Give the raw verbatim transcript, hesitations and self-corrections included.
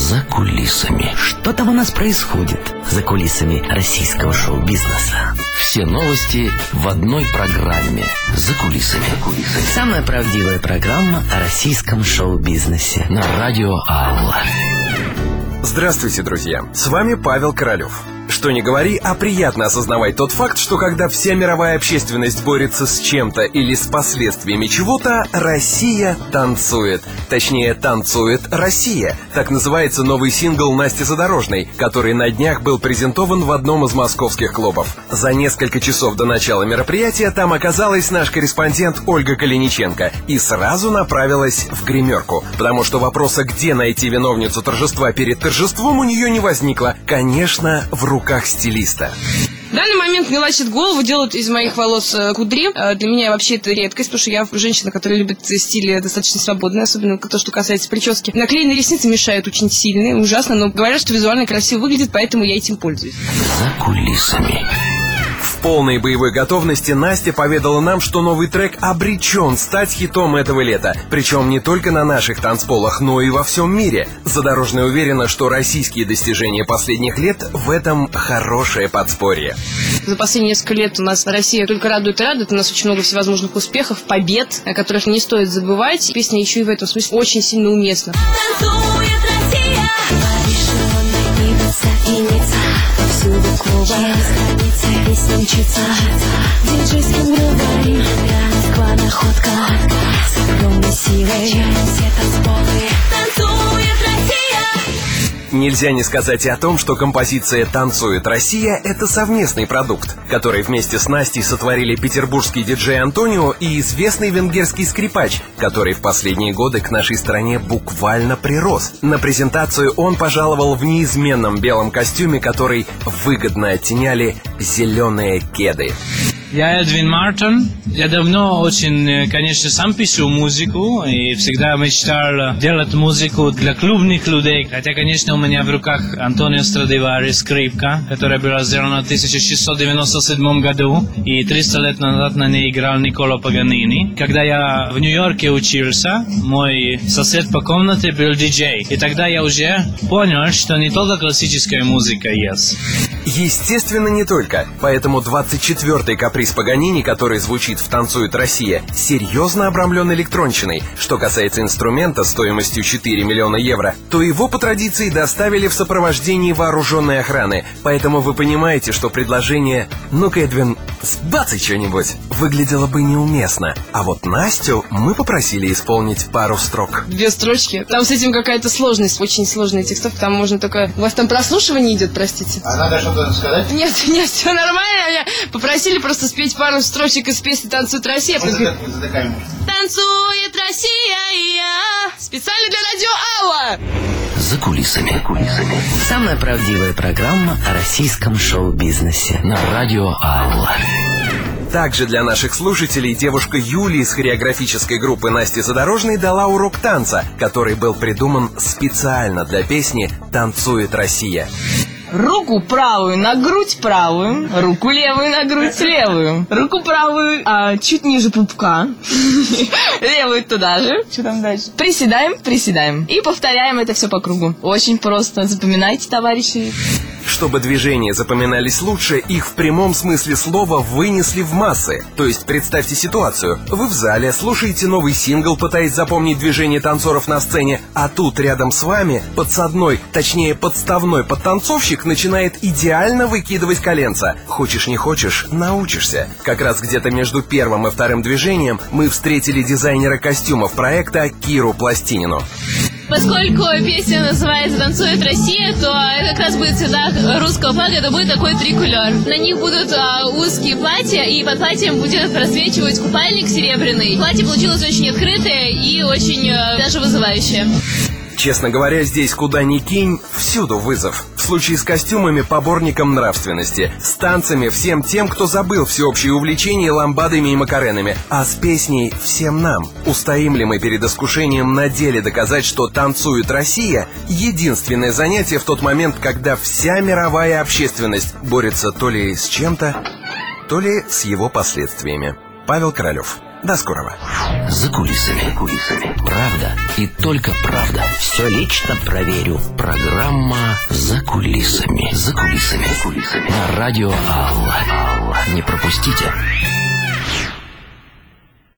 За кулисами. Что там у нас происходит за кулисами российского шоу-бизнеса? Все новости в одной программе. За кулисами. Самая правдивая программа о российском шоу-бизнесе. На радио Алла. Здравствуйте, друзья! С вами Павел Королев. Что ни говори, а приятно осознавать тот факт, что когда вся мировая общественность борется с чем-то или с последствиями чего-то, Россия танцует. Точнее, танцует Россия. Так называется новый сингл Насти Задорожной, который на днях был презентован в одном из московских клубов. За несколько часов до начала мероприятия там оказалась наш корреспондент Ольга Калиниченко и сразу направилась в гримерку, потому что вопроса, где найти виновницу торжества перед торжеством, у нее не возникло. Конечно, в руках стилиста. В данный момент мне лачит голову, делают из моих волос кудри. Для меня вообще это редкость, потому что я женщина, которая любит стиль достаточно свободный, особенно то, что касается прически. Наклеенные ресницы мешают очень сильно, ужасно, но говорят, что визуально красиво выглядит, поэтому я этим пользуюсь. За кулисами. В полной боевой готовности Настя поведала нам, что новый трек обречен стать хитом этого лета. Причем не только на наших танцполах, но и во всем мире. Задорожная уверена, что российские достижения последних лет в этом хорошее подспорье. За последние несколько лет у нас Россия только радует и радует. У нас очень много всевозможных успехов, побед, о которых не стоит забывать. Песня еще и в этом смысле очень сильно уместна. Танцует Россия, всюду клубы, границы, песни мчится, диджейским грувом, Москва находка, с огромной силой, все танцполы, танцует Россия. Нельзя не сказать и о том, что композиция «Танцует Россия» — это совместный продукт, который вместе с Настей сотворили петербургский диджей Антонио и известный венгерский скрипач, который в последние годы к нашей стране буквально прирос. На презентацию он пожаловал в неизменном белом костюме, который выгодно оттеняли зеленые кеды. Я Эдвин Мартин. Я давно очень, конечно, сам пишу музыку и всегда мечтал делать музыку для клубных людей. Хотя, конечно, у меня в руках Антонио Страдивари скрипка, которая была сделана в тысяча шестьсот девяносто седьмом году, и триста лет назад на ней играл Никколо Паганини. Когда я в Нью-Йорке учился, мой сосед по комнате был диджей. И тогда я уже понял, что не только классическая музыка есть. Естественно, не только. Поэтому двадцать четвёртый каприз Паганини, который звучит в «Танцует Россия», серьезно обрамлен электронщиной. Что касается инструмента стоимостью четыре миллиона евро, то его по традиции доставили в сопровождении вооруженной охраны. Поэтому вы понимаете, что предложение «Ну-ка, Эдвин, сбацай что-нибудь» выглядело бы неуместно. А вот Настю мы попросили исполнить пару строк. Две строчки. Там с этим какая-то сложность, очень сложная текстовка. Там можно только... У вас там прослушивание идет, простите? А надо что-то сказать? Нет, нет, все нормально. Меня попросили просто спеть пару строчек из песни «Танцует Россия». Вот это, вот это Танцует Россия, и я. Специально для радио Алла. За кулисами. За кулисами. Самая правдивая программа о российском шоу-бизнесе. На радио Алла. Также для наших слушателей девушка Юлия из хореографической группы Насти Задорожной дала урок танца, который был придуман специально для песни «Танцует Россия». Руку правую на грудь правую, руку левую на грудь левую, руку правую а, чуть ниже пупка, левую туда же. Что там дальше? Приседаем, приседаем. И повторяем это все по кругу. Очень просто. Запоминайте, товарищи. Чтобы движения запоминались лучше, их в прямом смысле слова вынесли в массы. То есть представьте ситуацию. Вы в зале, слушаете новый сингл, пытаясь запомнить движения танцоров на сцене, а тут рядом с вами подсадной, точнее подставной подтанцовщик начинает идеально выкидывать коленца. Хочешь не хочешь, научишься. Как раз где-то между первым и вторым движением мы встретили дизайнера костюмов проекта Киру Пластинину. Поскольку песня называется «Танцует Россия», то это как раз будет в цветах русского флага, это будет такой триколор. На них будут а, узкие платья, и под платьем будет просвечивать купальник серебряный. Платье получилось очень открытое и очень а, даже вызывающее. Честно говоря, здесь куда ни кинь, всюду вызов. В случае с костюмами поборникам нравственности, с танцами всем тем, кто забыл всеобщее увлечение ламбадами и макаренами, а с песней всем нам. Устоим ли мы перед искушением на деле доказать, что «Танцует Россия» — единственное занятие в тот момент, когда вся мировая общественность борется то ли с чем-то, то ли с его последствиями. Павел Королев. До скорого. За кулисами. За кулисами. Правда и только правда. Все лично проверю. Программа «За кулисами». «За кулисами». На радио Алла. Не пропустите.